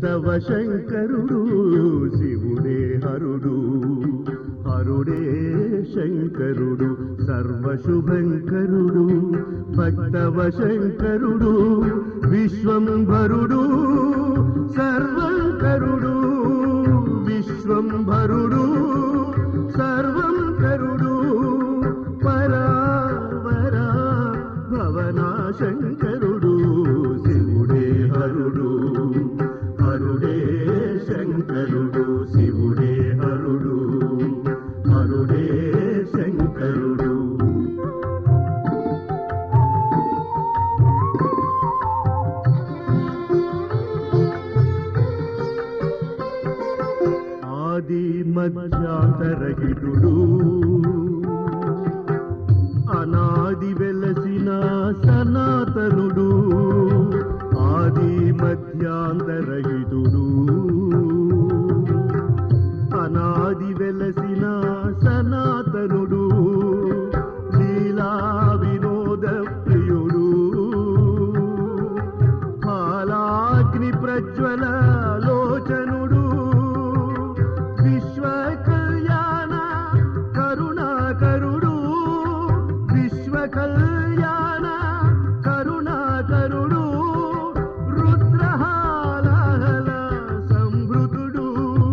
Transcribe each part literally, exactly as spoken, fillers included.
భక్తవ శంకరుడు శివుడే హరుడు హరుడే శంకరుడు సర్వశుభంకరుడు భక్తవ శంకరుడు విశ్వంభరుడు సర్వంకరుడు విశ్వంభరుడు సర్వంకరుడు పరావరా భవనా శంకరుడు శివుడే హరుడు హరుడే శంకరుడు శివుడే హరుడు హరుడే శంకరుడు ఆది మధ్యాంతరహితుడు అనాది వెలసిన సనాతనుడు ఆది మధ్యాంతరహితుడు అనాది వెలసిన సనాతనుడు లీలా వినోద ప్రియుడు పాలాగ్ని ప్రజ్వల లోచనుడు విశ్వ కళ్యాణ కరుణాకరుడు విశ్వ కళ్యాణ కరుణాకరుడు రుద్రహాలహల సంభృతుడు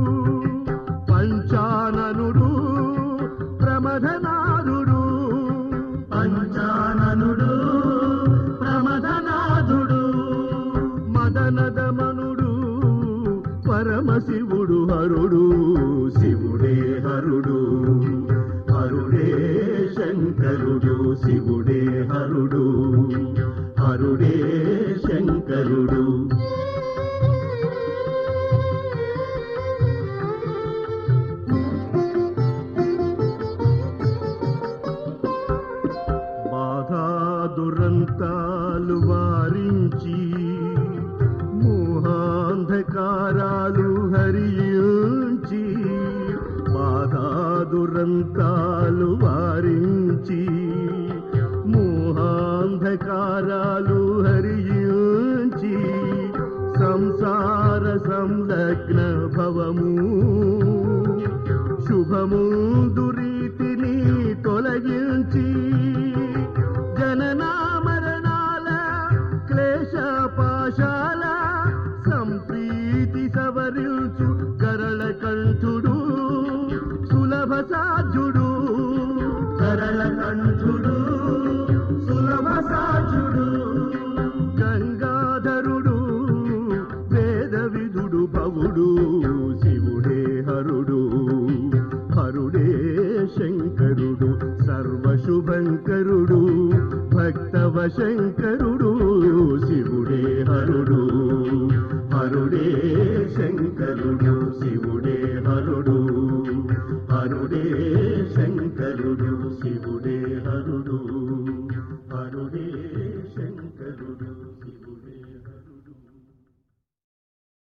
పంచాననుడు ప్రమథనాథుడు పంచాననుడు ప్రమథనాథుడు మదనదమనుడు పరమశివుడు హరుడు శివుడే హరుడు హరుడే శంకరుడు శివుడే హరుడు హరుడే శంకరుడు బాధా దురంతాలు వారించి మోహాంధకారాలు హరించి బాధా దురంతాలు వారించి మోహాంధకారాలు హరించి సంసార సంలగ్న భవము శుభము దురీతిని తొలగించి జనన మరణాల క్లేశ పాశాల సంప్రీతి సవరించు గరళ కంఠుడు సులభ సాధ్యుడు గరళ కంఠుడు సులభ సాధ్యుడు గంగాధరుడు వేద విధుడు భవుడు శివుడే హరుడు హరుడే శంకరుడు సర్వశుభంకరుడు భక్తవ శంకరుడు శివుడే హరుడు హరుడే శంకరుడు శివుడే